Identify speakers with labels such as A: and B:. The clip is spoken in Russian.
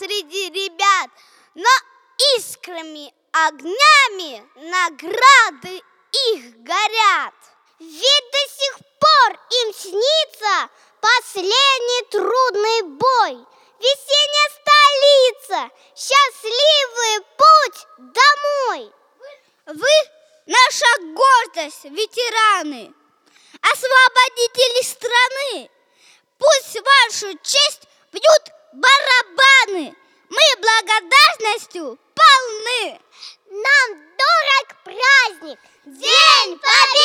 A: среди ребят, но искрами, огнями награды их горят.
B: Ведь до сих пор им снится последний трудный бой. Весенняя столица, счастливый путь домой.
A: Вы наша гордость, ветераны, освободители страны. Пусть вашу честь бьют барабаны. Мы благодарностью полны.
B: Нам дорог праздник, День Победы!